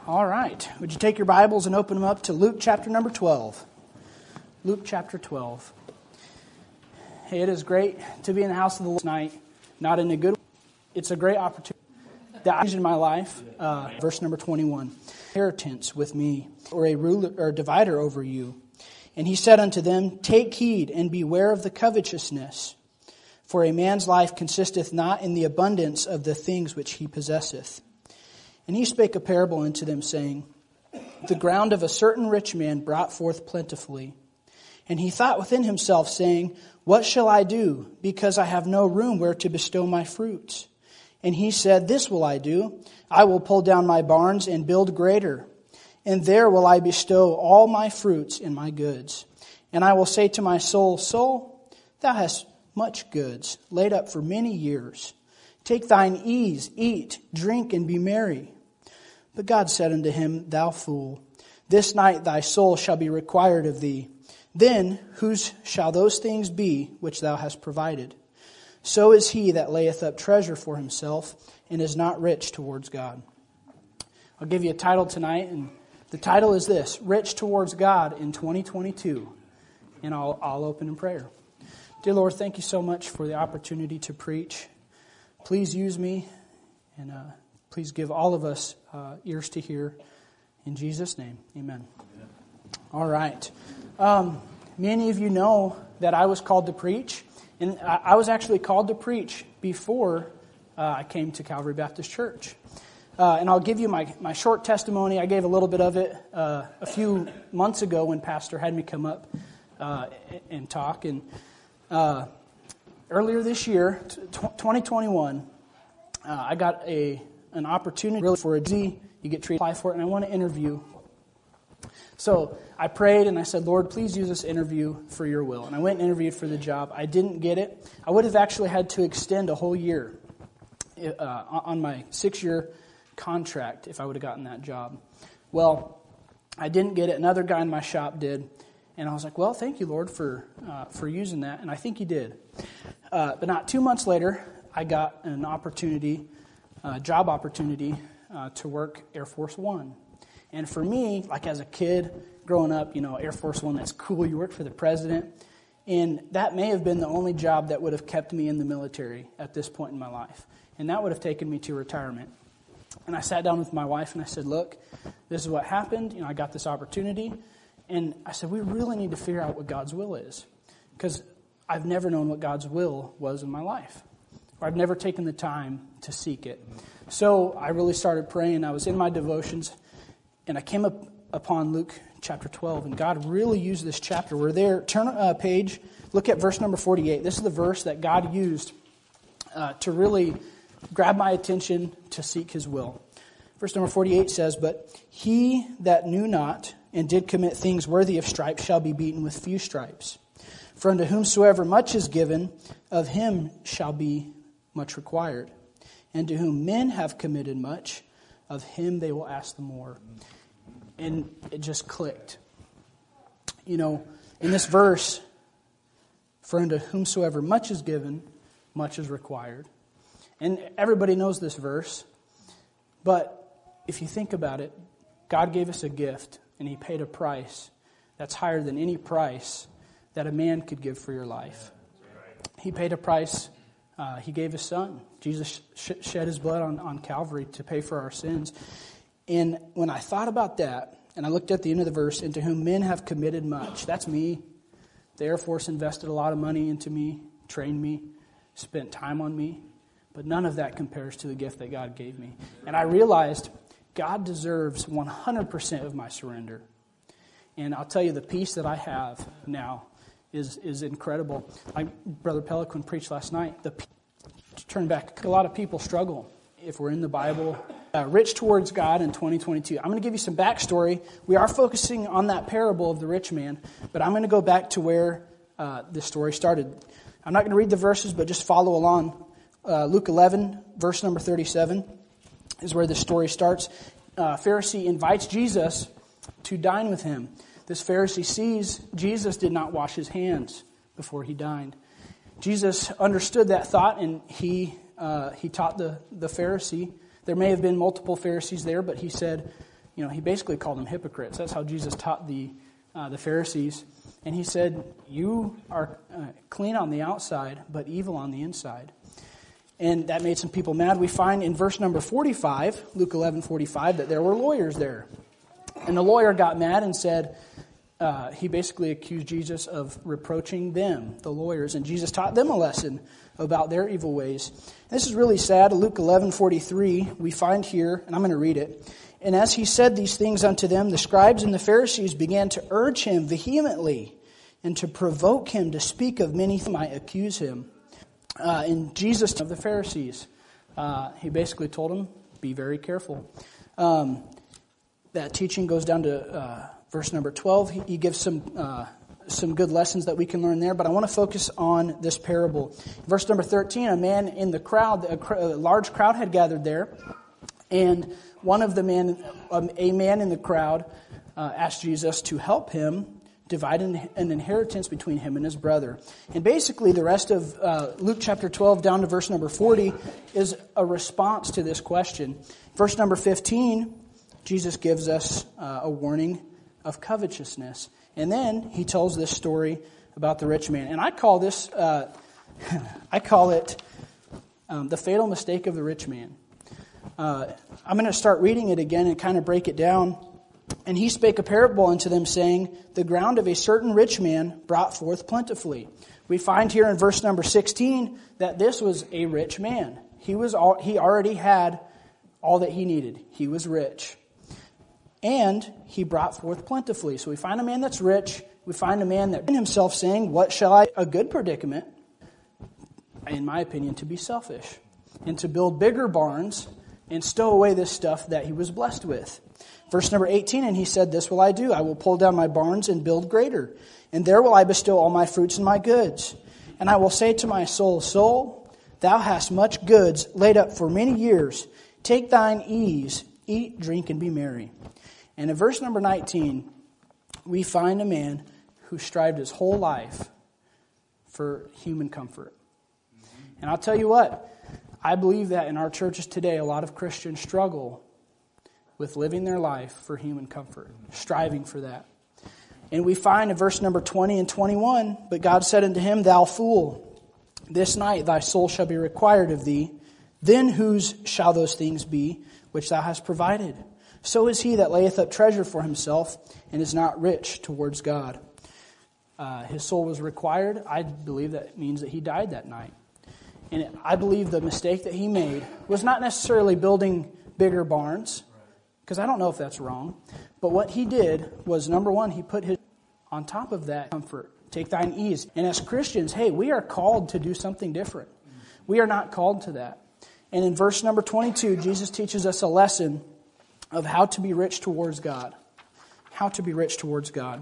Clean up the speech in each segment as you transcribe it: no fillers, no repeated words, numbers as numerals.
All right. Would you take your Bibles and open them up to Luke chapter number 12? Luke chapter 12. Hey, it is great to be in the house of the Lord tonight. Not in a good way. It's a great opportunity that I used in my life. Verse number 21. Inheritance with me, or a ruler or divider over you. And he said unto them, Take heed and beware of the covetousness. For a man's life consisteth not in the abundance of the things which he possesseth. And he spake a parable unto them, saying, The ground of a certain rich man brought forth plentifully. And he thought within himself, saying, What shall I do, because I have no room where to bestow my fruits? And he said, This will I do. I will pull down my barns and build greater. And there will I bestow all my fruits and my goods. And I will say to my soul, Soul, thou hast much goods, laid up for many years. Take thine ease, eat, drink, and be merry. But God said unto him, Thou fool, this night thy soul shall be required of thee. Then whose shall those things be which thou hast provided? So is he that layeth up treasure for himself, and is not rich towards God. I'll give you a title tonight, and the title is this, Rich Towards God in 2022. And I'll open in prayer. Dear Lord, thank you so much for the opportunity to preach. Please use me, and please give all of us ears to hear. In Jesus' name, amen. All right. Many of you know that I was called to preach, and I was actually called to preach before I came to Calvary Baptist Church. And I'll give you my short testimony. I gave a little bit of it a few months ago when Pastor had me come up and talk. And earlier this year, 2021, I got an opportunity really for a Z. You get treated, apply for it, and I want to interview. So I prayed and I said, Lord, please use this interview for your will. And I went and interviewed for the job. I didn't get it. I would have actually had to extend a whole year on my 6-year contract if I would have gotten that job. Well, I didn't get it. Another guy in my shop did. And I was like, well, thank you, Lord, for using that. And I think he did. But not 2 months later, I got an opportunity, job opportunity, to work Air Force One. And for me, like as a kid, growing up, Air Force One, that's cool. You work for the president. And that may have been the only job that would have kept me in the military at this point in my life. And that would have taken me to retirement. And I sat down with my wife and I said, look, this is what happened. I got this opportunity. And I said, we really need to figure out what God's will is. Because I've never known what God's will was in my life. Or I've never taken the time to seek it. So I really started praying. I was in my devotions. And I came upon Luke chapter 12. And God really used this chapter. We're there. Turn a page. Look at verse number 48. This is the verse that God used to really grab my attention to seek his will. Verse number 48 says, But he that knew not and did commit things worthy of stripes shall be beaten with few stripes. For unto whomsoever much is given, of him shall be much required. And to whom men have committed much, of him they will ask the more. And it just clicked. In this verse, for unto whomsoever much is given, much is required. And everybody knows this verse. But if you think about it, God gave us a gift, and he paid a price that's higher than any price that a man could give for your life. He paid a price. He gave his son. Jesus shed his blood on Calvary to pay for our sins. And when I thought about that, and I looked at the end of the verse, into whom men have committed much. That's me. The Air Force invested a lot of money into me, trained me, spent time on me. But none of that compares to the gift that God gave me. And I realized God deserves 100% of my surrender. And I'll tell you, the peace that I have now is incredible. Like Brother Pelican preached last night, turn back. A lot of people struggle if we're in the Bible. Rich towards God in 2022. I'm going to give you some backstory. We are focusing on that parable of the rich man, but I'm going to go back to where this story started. I'm not going to read the verses, but just follow along. Luke 11, verse number 37 is where the story starts. Pharisee invites Jesus to dine with him. This Pharisee sees Jesus did not wash his hands before he dined. Jesus understood that thought, and he taught the Pharisee. There may have been multiple Pharisees there, but he said, he basically called them hypocrites. That's how Jesus taught the Pharisees. And he said, you are clean on the outside, but evil on the inside. And that made some people mad. We find in verse number 45, Luke 11:45, that there were lawyers there. And the lawyer got mad and said, he basically accused Jesus of reproaching them, the lawyers. And Jesus taught them a lesson about their evil ways. This is really sad. Luke 11:43, we find here, and I'm going to read it. And as he said these things unto them, the scribes and the Pharisees began to urge him vehemently and to provoke him to speak of many things might accuse him. In Jesus of the Pharisees, he basically told them, be very careful. That teaching goes down to verse number 12. He gives some good lessons that we can learn there, but I want to focus on this parable. Verse number 13, a man in the crowd, a large crowd had gathered there, and one of a man in the crowd asked Jesus to help him divide an inheritance between him and his brother. And basically the rest of Luke chapter 12 down to verse number 40 is a response to this question. Verse number 15, Jesus gives us a warning of covetousness. And then he tells this story about the rich man. And I call this, the fatal mistake of the rich man. I'm going to start reading it again and kind of break it down. And he spake a parable unto them, saying, the ground of a certain rich man brought forth plentifully. We find here in verse number 16 that this was a rich man. He already had all that he needed. He was rich. And he brought forth plentifully. So we find a man that's rich. We find a man that in himself saying, what shall I? A good predicament, in my opinion, to be selfish. And to build bigger barns and stow away this stuff that he was blessed with. Verse number 18, and he said, this will I do. I will pull down my barns and build greater. And there will I bestow all my fruits and my goods. And I will say to my soul, soul, thou hast much goods laid up for many years. Take thine ease, eat, drink, and be merry. And in verse number 19, we find a man who strived his whole life for human comfort. And I'll tell you what, I believe that in our churches today, a lot of Christians struggle with living their life for human comfort, striving for that. And we find in verse number 20 and 21, but God said unto him, thou fool, this night thy soul shall be required of thee. Then whose shall those things be which thou hast provided? So is he that layeth up treasure for himself and is not rich towards God. His soul was required. I believe that means that he died that night. And I believe the mistake that he made was not necessarily building bigger barns, because I don't know if that's wrong. But what he did was, number one, he put his on top of that comfort. Take thine ease. And as Christians, hey, we are called to do something different. We are not called to that. And in verse number 22, Jesus teaches us a lesson of how to be rich towards God. How to be rich towards God.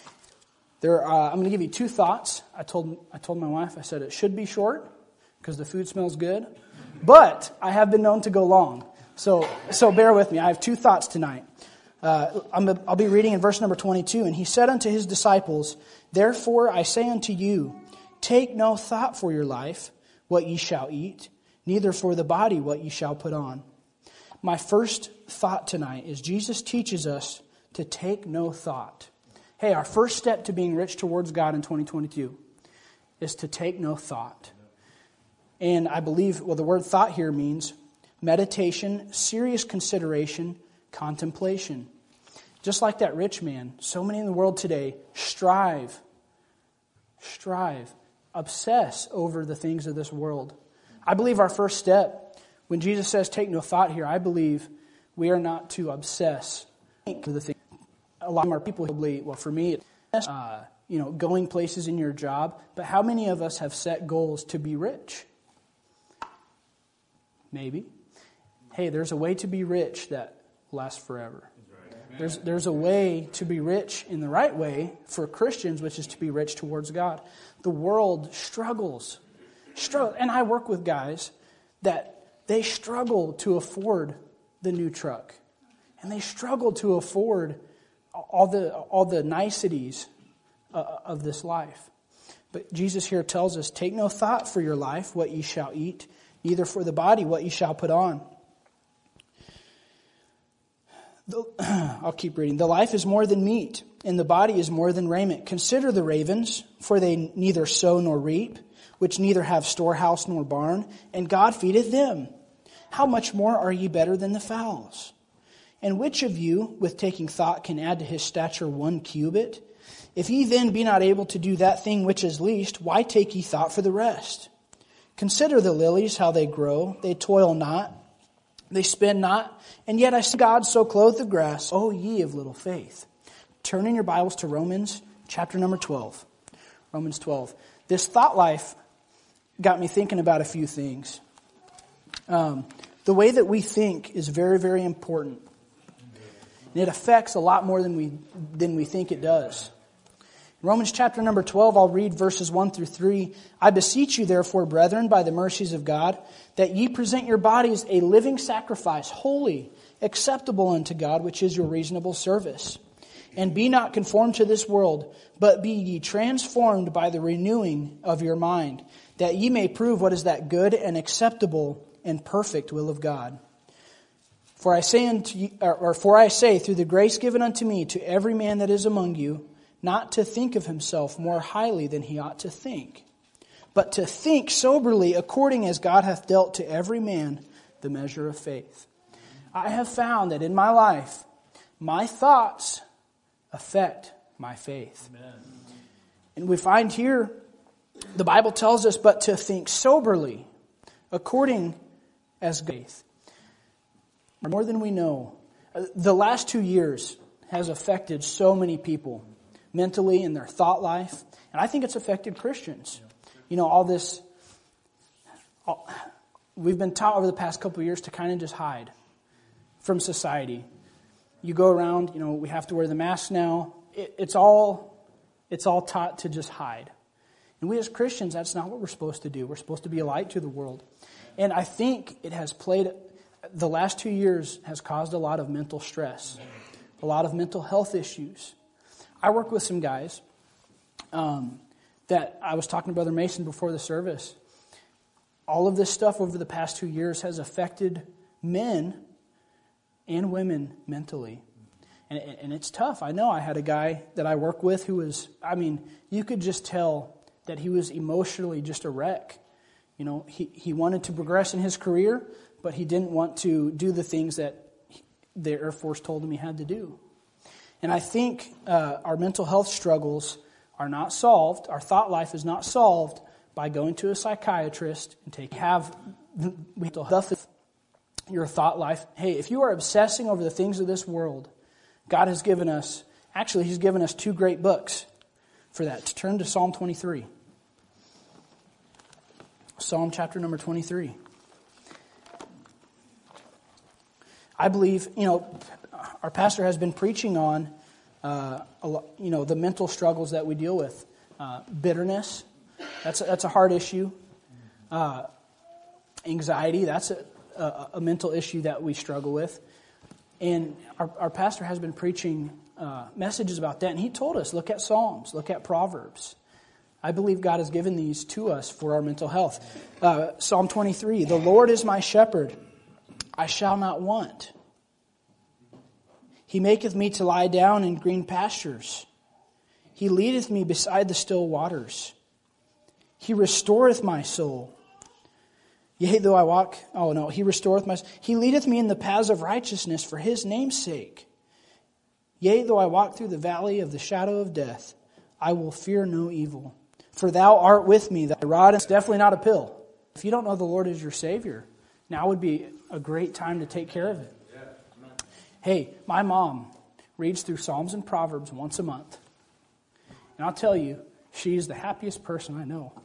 I'm going to give you two thoughts. I told my wife, I said it should be short because the food smells good. But I have been known to go long. So bear with me. I have two thoughts tonight. I'll be reading in verse number 22. And he said unto his disciples, therefore I say unto you, take no thought for your life, what ye shall eat, neither for the body what ye shall put on. My first thought tonight is Jesus teaches us to take no thought. Hey, our first step to being rich towards God in 2022 is to take no thought. And I believe, the word thought here means meditation, serious consideration, contemplation. Just like that rich man, so many in the world today strive, obsess over the things of this world. I believe our first step, when Jesus says take no thought here, I believe we are not to obsess over the things. A lot of our people probably, for me, it's, going places in your job. But how many of us have set goals to be rich? Maybe. Hey, there's a way to be rich that lasts forever. There's a way to be rich in the right way for Christians, which is to be rich towards God. The world struggles. And I work with guys that they struggle to afford the new truck. And they struggle to afford all the niceties of this life. But Jesus here tells us, take no thought for your life, what ye shall eat, neither for the body, what ye shall put on. I'll keep reading. The life is more than meat, and the body is more than raiment. Consider the ravens, for they neither sow nor reap, which neither have storehouse nor barn, and God feedeth them. How much more are ye better than the fowls? And which of you, with taking thought, can add to his stature 1 cubit? If ye then be not able to do that thing which is least, why take ye thought for the rest? Consider the lilies, how they grow. They toil not, they spin not, and yet I see God so clothe the grass. O ye of little faith. Turn in your Bibles to Romans chapter number 12. Romans 12. This thought life got me thinking about a few things. The way that we think is very, very important. And it affects a lot more than we think it does. Romans chapter number 12, I'll read verses 1 through 3. I beseech you, therefore, brethren, by the mercies of God, that ye present your bodies a living sacrifice, holy, acceptable unto God, which is your reasonable service. And be not conformed to this world, but be ye transformed by the renewing of your mind, that ye may prove what is that good and acceptable and perfect will of God. For I say through the grace given unto me, to every man that is among you, not to think of himself more highly than he ought to think, but to think soberly according as God hath dealt to every man the measure of faith. I have found that in my life, my thoughts affect my faith. Amen. And we find here, the Bible tells us, but to think soberly according as faith. More than we know. The last 2 years has affected so many people mentally in their thought life. And I think it's affected Christians. You know, we've been taught over the past couple of years to kind of just hide from society. You go around, you know, we have to wear the mask now. It's all taught to just hide. And we as Christians, that's not what we're supposed to do. We're supposed to be a light to the world. And I think it has the last 2 years has caused a lot of mental stress, a lot of mental health issues. I work with some guys that I was talking to Brother Mason before the service. All of this stuff over the past 2 years has affected men and women mentally. And it's tough. I know I had a guy that I work with who was, you could just tell that he was emotionally just a wreck. You know, he wanted to progress in his career, but he didn't want to do the things that the Air Force told him he had to do. And I think our mental health struggles are not solved. Our thought life is not solved by going to a psychiatrist and your thought life. Hey, if you are obsessing over the things of this world, God has given us, He's given us 2 great books for that. To turn to Psalm 23. Psalm chapter number 23. I believe, our pastor has been preaching on, the mental struggles that we deal with. Bitterness, that's a hard issue. Anxiety, that's a mental issue that we struggle with. And our pastor has been preaching messages about that. And he told us, look at Psalms, look at Proverbs. I believe God has given these to us for our mental health. Psalm 23, the Lord is my shepherd, I shall not want. He maketh me to lie down in green pastures. He leadeth me beside the still waters. He restoreth my soul. Yea, though I walk... He restoreth my soul. He leadeth me in the paths of righteousness for his name's sake. Yea, though I walk through the valley of the shadow of death, I will fear no evil. For thou art with me, thy rod is definitely not a pill. If you don't know the Lord as your Savior, now would be a great time to take care of it. Hey, my mom reads through Psalms and Proverbs once a month. And I'll tell you, she's the happiest person I know.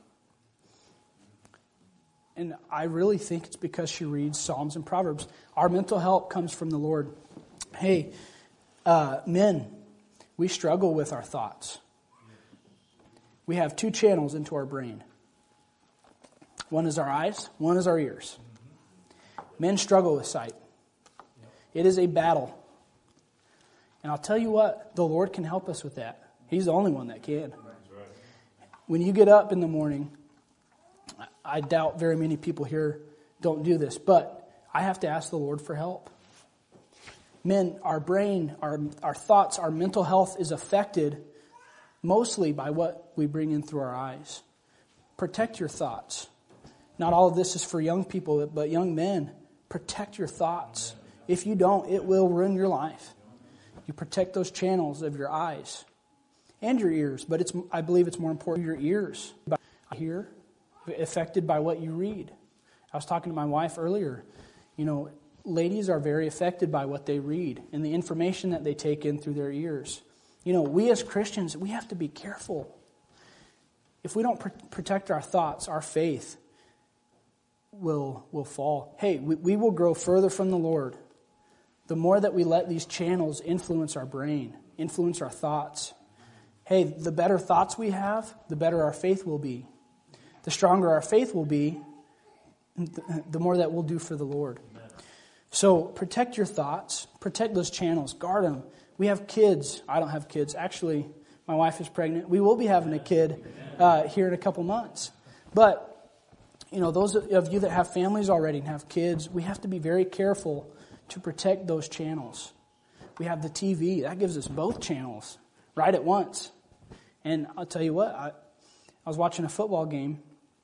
And I really think it's because she reads Psalms and Proverbs. Our mental help comes from the Lord. Hey, men, we struggle with our thoughts. We have 2 channels into our brain. One is our eyes, one is our ears. Men struggle with sight. It is a battle. And I'll tell you what, the Lord can help us with that. He's the only one that can. When you get up in the morning, I doubt very many people here don't do this, but I have to ask the Lord for help. Men, our brain, our thoughts, our mental health is affected mostly by what we bring in through our eyes. Protect your thoughts. Not all of this is for young people, but young men, protect your thoughts. If you don't, it will ruin your life. You protect those channels of your eyes and your ears, but I believe it's more important your ears. Here, affected by what you read. I was talking to my wife earlier. Ladies are very affected by what they read and the information that they take in through their ears. We as Christians, we have to be careful. If we don't protect our thoughts, our faith will fall. Hey, we will grow further from the Lord the more that we let these channels influence our brain, influence our thoughts. Hey, the better thoughts we have, the better our faith will be. The stronger our faith will be, the more that we'll do for the Lord. So protect your thoughts, protect those channels, guard them. We have kids. I don't have kids. Actually, my wife is pregnant. We will be having a kid here in a couple months. But, those of you that have families already and have kids, we have to be very careful to protect those channels. We have the TV. That gives us both channels right at once. And I'll tell you what, I was watching a football game,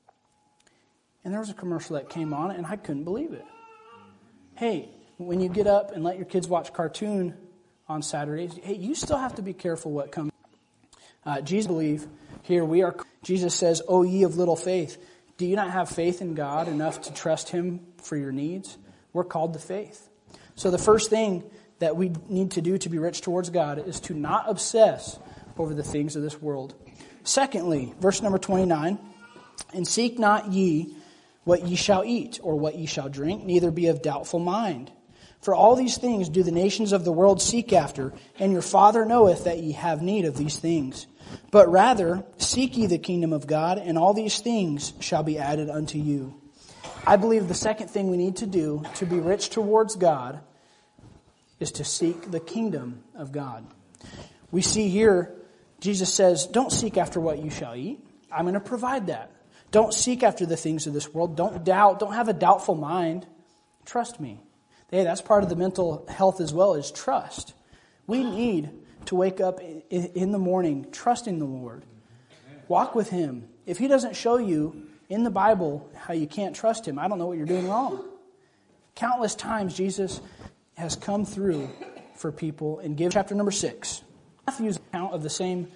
and there was a commercial that came on, and I couldn't believe it. Hey, when you get up and let your kids watch cartoon on Saturdays, hey, you still have to be careful what comes. Jesus, believe here we are. Jesus says, "O ye of little faith." Do you not have faith in God enough to trust Him for your needs? We're called to faith. So the first thing that we need to do to be rich towards God is to not obsess over the things of this world. Secondly, verse number 29, "And seek not ye what ye shall eat, or what ye shall drink, neither be of doubtful mind. For all these things do the nations of the world seek after, and your Father knoweth that ye have need of these things. But rather seek ye the kingdom of God, and all these things shall be added unto you." I believe the second thing we need to do to be rich towards God is to seek the kingdom of God. We see here, Jesus says, don't seek after what you shall eat. I'm going to provide that. Don't seek after the things of this world. Don't doubt. Don't have a doubtful mind. Trust me. Hey, that's part of the mental health as well, is trust. We need to wake up in the morning trusting the Lord. Walk with Him. If He doesn't show you in the Bible how you can't trust Him, I don't know what you're doing wrong. Countless times Jesus has come through for people and give. Chapter number 6. Matthew's account of the same.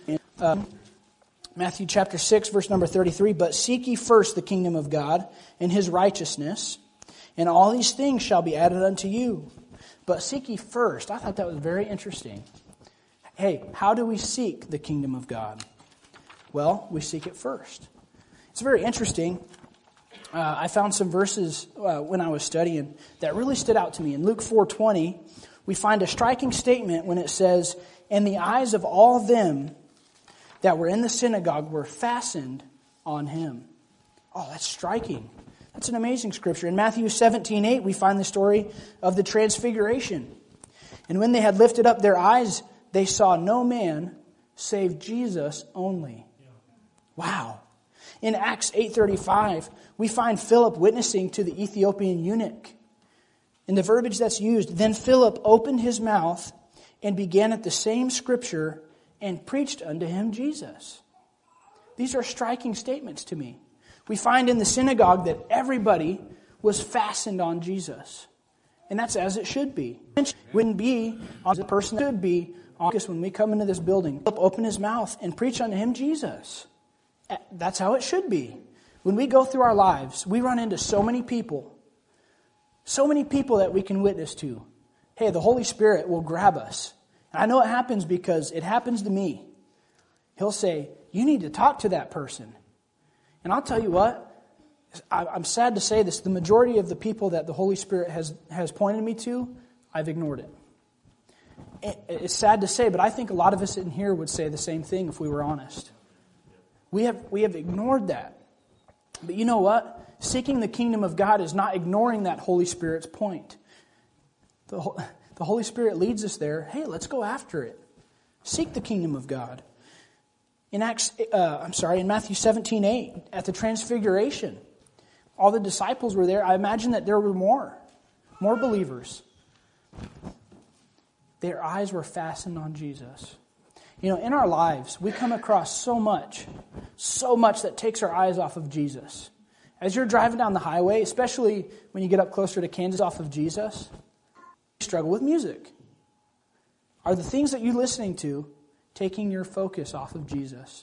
Matthew chapter 6, verse number 33. "But seek ye first the kingdom of God and His righteousness, and all these things shall be added unto you." But seek ye first. I thought that was very interesting. Hey, how do we seek the kingdom of God? Well, we seek it first. It's very interesting. I found some verses when I was studying that really stood out to me. In Luke 4:20, we find a striking statement when it says, "And the eyes of all them that were in the synagogue were fastened on Him." Oh, that's striking. That's an amazing scripture. In Matthew 17:8, we find the story of the transfiguration. "And when they had lifted up their eyes, they saw no man save Jesus only." Wow. In Acts 8:35, we find Philip witnessing to the Ethiopian eunuch. In the verbiage that's used, "Then Philip opened his mouth and began at the same scripture and preached unto him Jesus." These are striking statements to me. We find in the synagogue that everybody was fastened on Jesus. And that's as it should be. It wouldn't be on the person that should be on us when we come into this building. Open his mouth and preach unto him Jesus. That's how it should be. When we go through our lives, we run into so many people that we can witness to. Hey, the Holy Spirit will grab us. And I know it happens because it happens to me. He'll say, "You need to talk to that person." And I'll tell you what, I'm sad to say this, the majority of the people that the Holy Spirit has pointed me to, I've ignored it. It's sad to say, but I think a lot of us in here would say the same thing if we were honest. We have ignored that. But you know what? Seeking the kingdom of God is not ignoring that Holy Spirit's point. The Holy Spirit leads us there. Hey, let's go after it. Seek the kingdom of God. In Matthew 17:8, at the Transfiguration, all the disciples were there. I imagine that there were more believers. Their eyes were fastened on Jesus. You know, in our lives, we come across so much that takes our eyes off of Jesus. As you're driving down the highway, especially when you get up closer to Kansas off of Jesus, you struggle with music. Are the things that you're listening to taking your focus off of Jesus?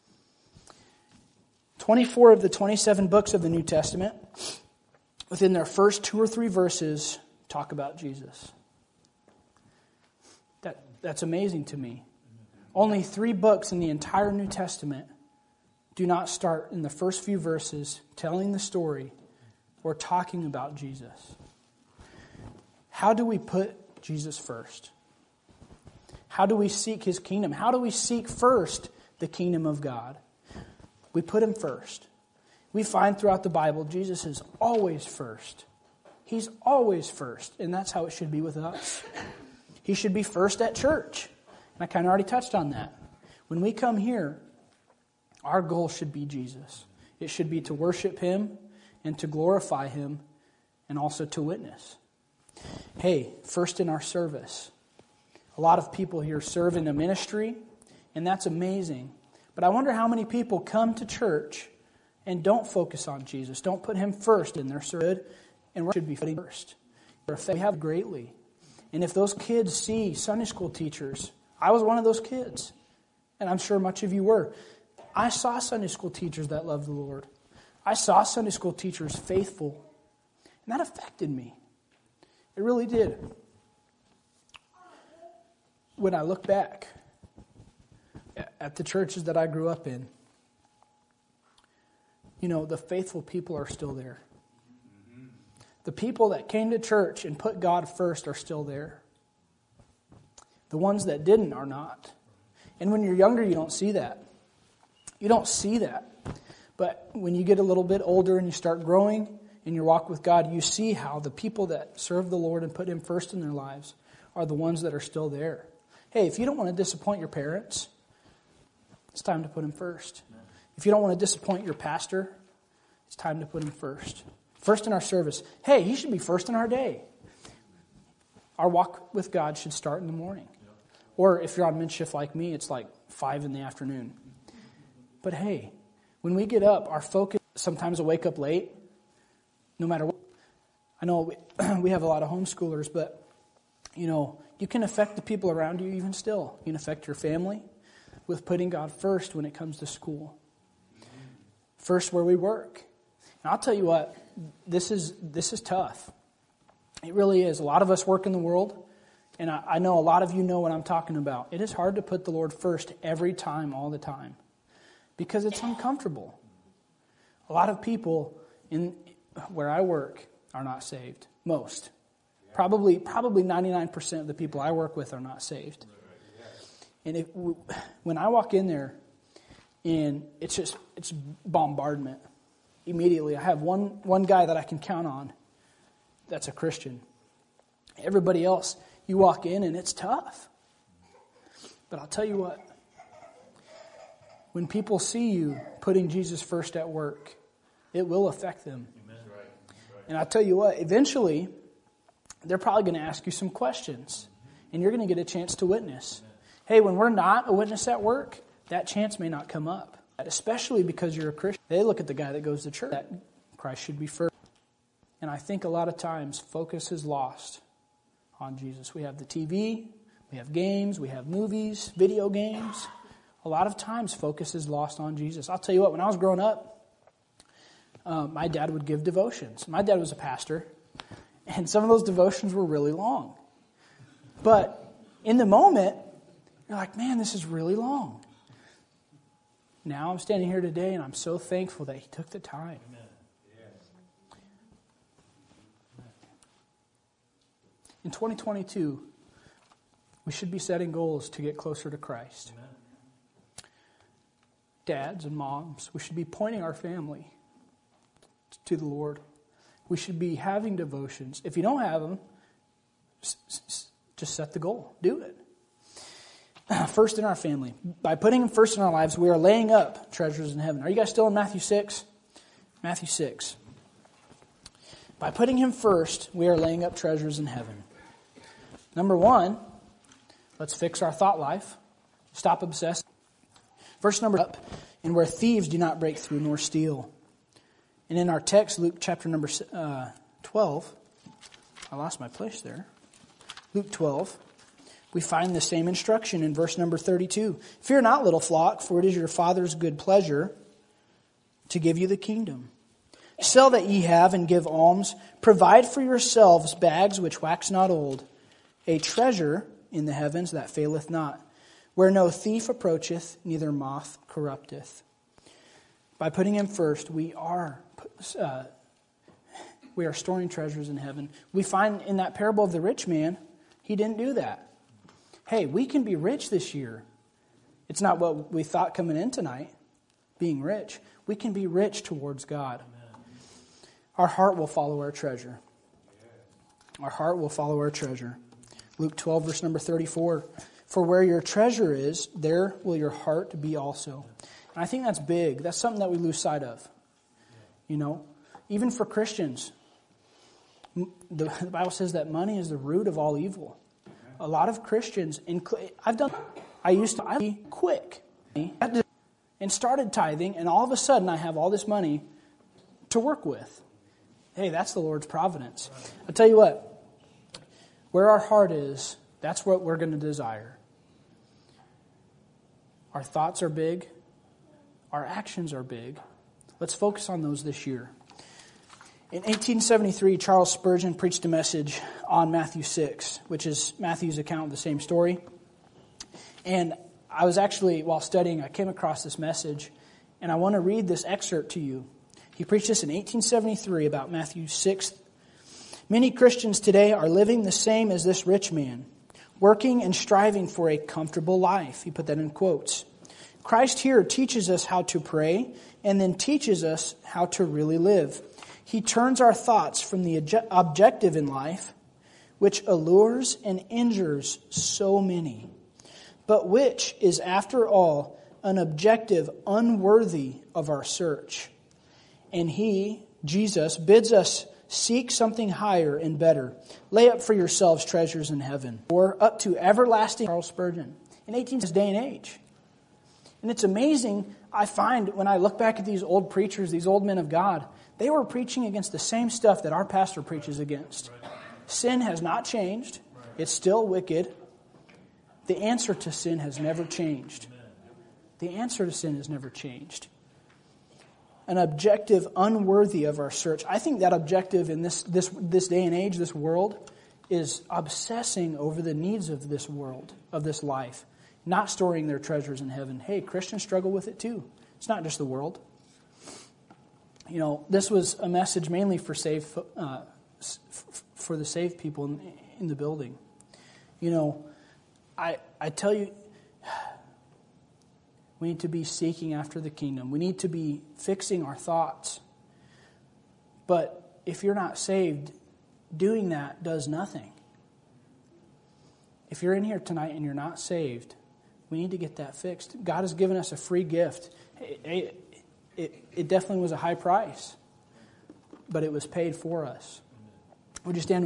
24 of the 27 books of the New Testament, within their first 2 or 3 verses, talk about Jesus. That's amazing to me. Only 3 books in the entire New Testament do not start in the first few verses telling the story or talking about Jesus. How do we put Jesus first? How do we seek His kingdom? How do we seek first the kingdom of God? We put Him first. We find throughout the Bible Jesus is always first. He's always first, and that's how it should be with us. He should be first at church. And I kind of already touched on that. When we come here, our goal should be Jesus. It should be to worship Him and to glorify Him and also to witness. Hey, first in our service. A lot of people here serve in a ministry, and that's amazing. But I wonder how many people come to church and don't focus on Jesus, don't put Him first in their service, and we should be first. We have greatly. And if those kids see Sunday school teachers, I was one of those kids, and I'm sure much of you were. I saw Sunday school teachers that loved the Lord. I saw Sunday school teachers faithful, and that affected me. It really did. When I look back at the churches that I grew up in, you know, the faithful people are still there. The people that came to church and put God first are still there. The ones that didn't are not. And when you're younger, you don't see that. You don't see that. But when you get a little bit older and you start growing in your walk with God, you see how the people that serve the Lord and put Him first in their lives are the ones that are still there. Hey, if you don't want to disappoint your parents, it's time to put Him first. If you don't want to disappoint your pastor, it's time to put Him first. First in our service. Hey, He should be first in our day. Our walk with God should start in the morning. Or if you're on mid-shift like me, it's like 5 in the afternoon. But hey, when we get up, our focus, sometimes I wake up late, no matter what. I know we have a lot of homeschoolers, but, you know, you can affect the people around you even still. You can affect your family with putting God first when it comes to school. First where we work. And I'll tell you what, this is tough. It really is. A lot of us work in the world, and I know a lot of you know what I'm talking about. It is hard to put the Lord first every time, all the time, because it's uncomfortable. A lot of people in where I work are not saved. Most. Probably 99% of the people I work with are not saved. And when I walk in there, and it's bombardment. Immediately, I have one guy that I can count on that's a Christian. Everybody else, you walk in and it's tough. But I'll tell you what, when people see you putting Jesus first at work, it will affect them. Amen. And I'll tell you what, eventually, they're probably going to ask you some questions, and you're going to get a chance to witness. Hey, when we're not a witness at work, that chance may not come up. Especially because you're a Christian. They look at the guy that goes to church. That Christ should be first. And I think a lot of times focus is lost on Jesus. We have the TV, we have games, we have movies, video games. A lot of times focus is lost on Jesus. I'll tell you what, when I was growing up, my dad would give devotions. My dad was a pastor, and some of those devotions were really long. But in the moment, you're like, man, this is really long. Now I'm standing here today, and I'm so thankful that he took the time. In 2022, we should be setting goals to get closer to Christ. Amen. Dads and moms, we should be pointing our family to the Lord. We should be having devotions. If you don't have them, just set the goal. Do it. First in our family. By putting Him first in our lives, we are laying up treasures in heaven. Are you guys still in Matthew 6? Matthew 6. By putting Him first, we are laying up treasures in heaven. Number one, Let's fix our thought life. Stop obsessing. Verse number up, and where thieves do not break through nor steal. And in our text, Luke chapter number 12, I lost my place there. Luke 12, we find the same instruction in verse number 32. Fear not, little flock, for it is your Father's good pleasure to give you the kingdom. Sell that ye have and give alms. Provide for yourselves bags which wax not old, a treasure in the heavens that faileth not, where no thief approacheth, neither moth corrupteth. By putting Him first, we are storing treasures in heaven. We find in that parable of the rich man, he didn't do that. Hey, we can be rich this year. It's not what we thought coming in tonight, being rich. We can be rich towards God. Our heart will follow our treasure. Our heart will follow our treasure. Luke 12, verse number 34. For where your treasure is, there will your heart be also. And I think that's big. That's something that we lose sight of. You know, even for Christians, the Bible says that money is the root of all evil. A lot of Christians, I used to be quick and started tithing, and all of a sudden I have all this money to work with. Hey, that's the Lord's providence. I'll tell you what, where our heart is, that's what we're going to desire. Our thoughts are big. Our actions are big. Let's focus on those this year. In 1873, Charles Spurgeon preached a message on Matthew 6, which is Matthew's account of the same story. And I was actually, while studying, I came across this message, and I want to read this excerpt to you. He preached this in 1873 about Matthew 6. Many Christians today are living the same as this rich man, working and striving for a comfortable life. He put that in quotes. Christ here teaches us how to pray and then teaches us how to really live. He turns our thoughts from the objective in life, which allures and injures so many, but which is, after all, an objective unworthy of our search. And He, Jesus, bids us seek something higher and better. Lay up for yourselves treasures in heaven, or up to everlasting. Charles Spurgeon, in 18th day and age. And it's amazing, I find, when I look back at these old preachers, these old men of God, they were preaching against the same stuff that our pastor preaches against. Sin has not changed. It's still wicked. The answer to sin has never changed. The answer to sin has never changed. An objective unworthy of our search. I think that objective in this day and age, this world, is obsessing over the needs of this world, of this life, not storing their treasures in heaven. Hey, Christians struggle with it too. It's not just the world. You know, this was a message mainly for the saved people in the building. You know, I tell you, we need to be seeking after the kingdom. We need to be fixing our thoughts. But if you're not saved, doing that does nothing. If you're in here tonight and you're not saved, we need to get that fixed. God has given us a free gift. It definitely was a high price, but it was paid for us. Would you stand with